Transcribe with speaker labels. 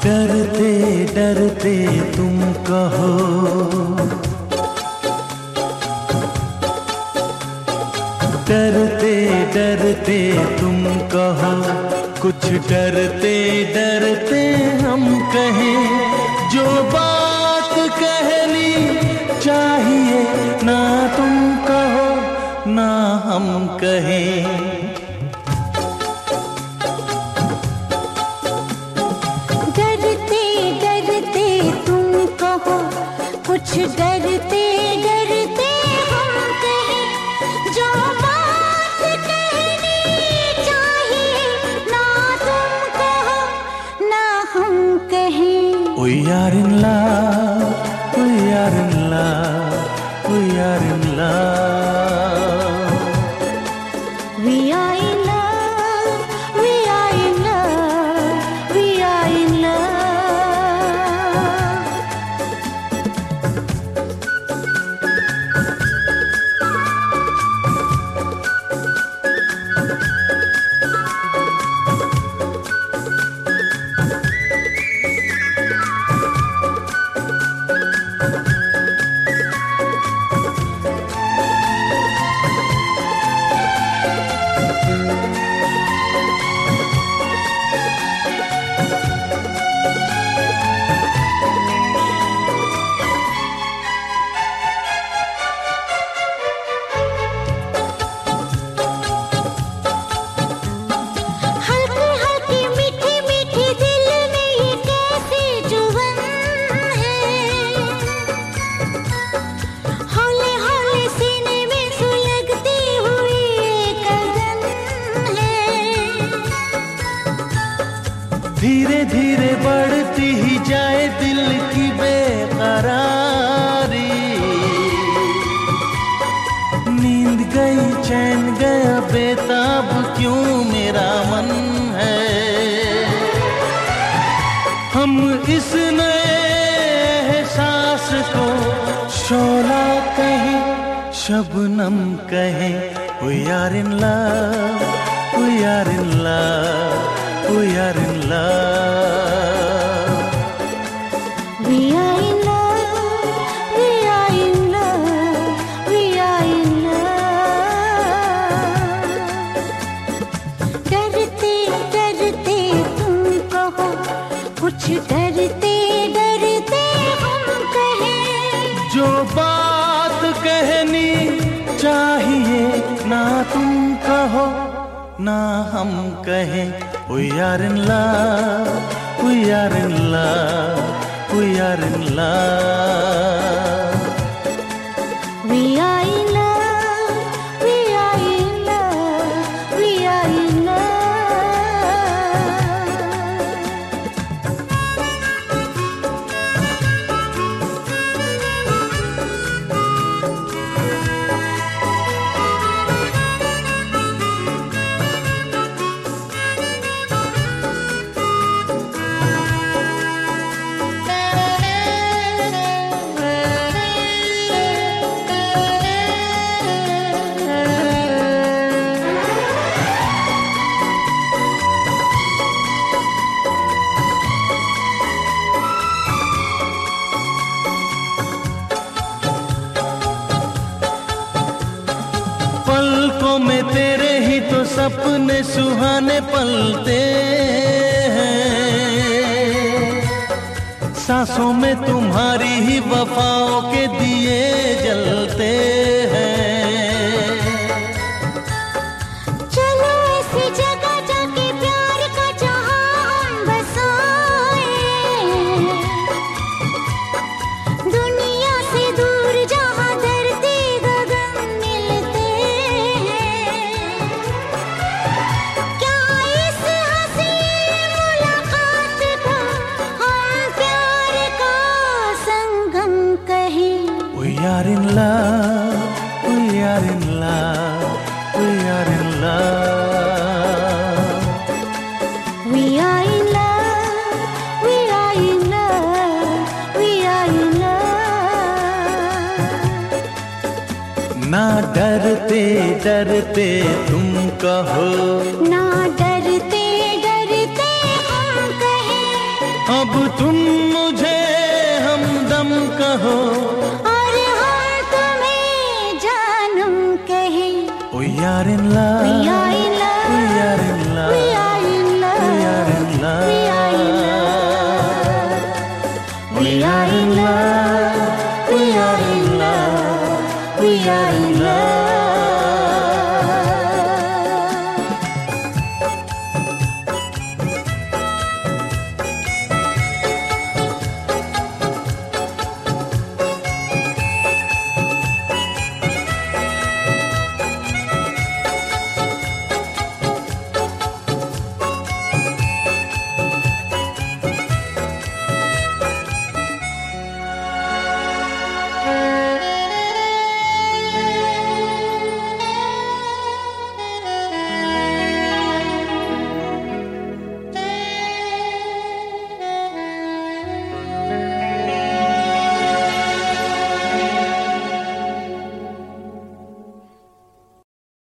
Speaker 1: डरते डरते तुम कहो, डरते डरते तुम कहो, कुछ डरते डरते हम कहें, जो बात कहनी चाहिए ना तुम कहो ना हम कहें।
Speaker 2: कुछ डरते डरते हम कहें, जो बात कहनी चाहिए ना तुम कहो ना हम कहें।
Speaker 1: We are in love, we are in love, we are in love.
Speaker 2: We are in love, we are in love, we are in love.
Speaker 1: धीरे धीरे बढ़ती ही जाए दिल की बेकरारी, नींद गई चैन गया बेताब क्यों मेरा मन है। हम इस नए एहसास को शोला कहें शबनम कहें। We are in love, we are in love, we are in love.
Speaker 2: We are in love, we are in love, we are in love. डरते डरते तुम कहो, कुछ डरते डरते हम कहें,
Speaker 1: जो बात कहनी चाहिए ना तुम कहो ना हम कहें। We are in love, we are in love, we are in love.
Speaker 2: We are in love, we are in love, we are in
Speaker 1: पलकों में तेरे ही तो सपने सुहाने पलते हैं, सांसों में तुम्हारी ही वफाओं के दिए जलते हैं।
Speaker 2: चलो ऐसी जगह जाके प्यार का जहां बसाए, दुनिया से दूर जहां धरती गगन मिलते हैं। क्या इस हंसी मुलाकात को हम प्यार का संगम कहें।
Speaker 1: We are in love, we are in love, we are in love.
Speaker 2: We are in love, we are in love, we are in love.
Speaker 1: ना डरते डरते तुम कहो,
Speaker 2: ना डरते डरते हम कहें,
Speaker 1: अब are in love.